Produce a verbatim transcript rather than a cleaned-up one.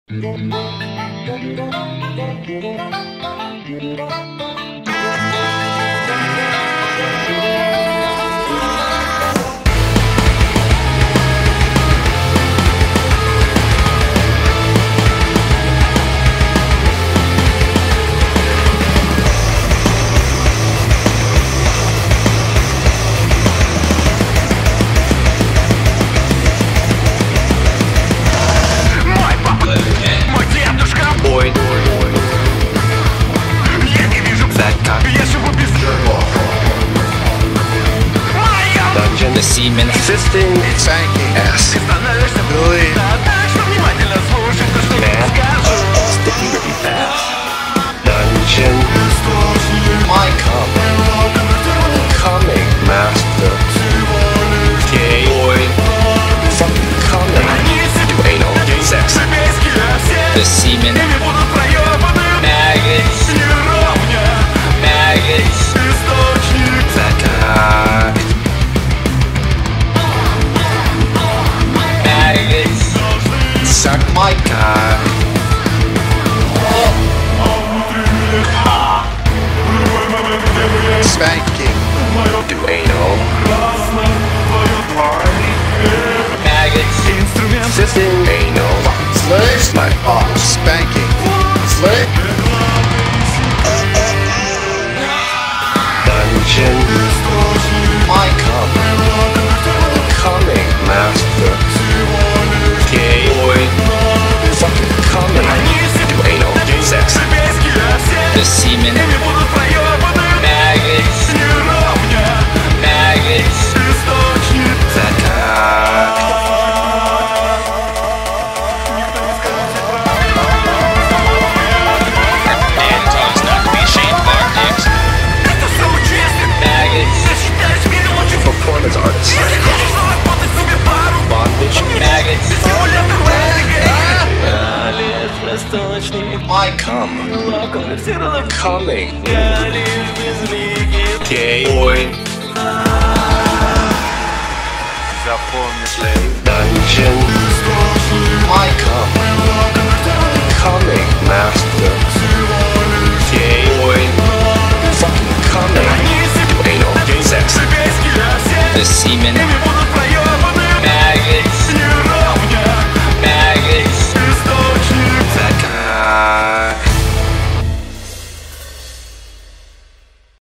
The semen Fisting, spanking, ass, really, man, uh, sticky rippy path, dungeon, my cum, coming, master, gay boy, fucking coming, do anal, sex, The semen Maggots Maggots fat cock, Maggots suck my cock, spanking, do anal, Maggots fisting, anal, slick, my balls, spanking, slick, dungeon, my cum, coming, master, gay boy, fucking coming, do anal, sex, The semen Maggots Maggots fat cock, And tells us not to be ashamed of our dicks. Maggots performance artist, bondage, Maggots my cum, coming, gay boy, dungeon, my cum, coming, master, gay boy, fucking coming, do anal, sex, The semen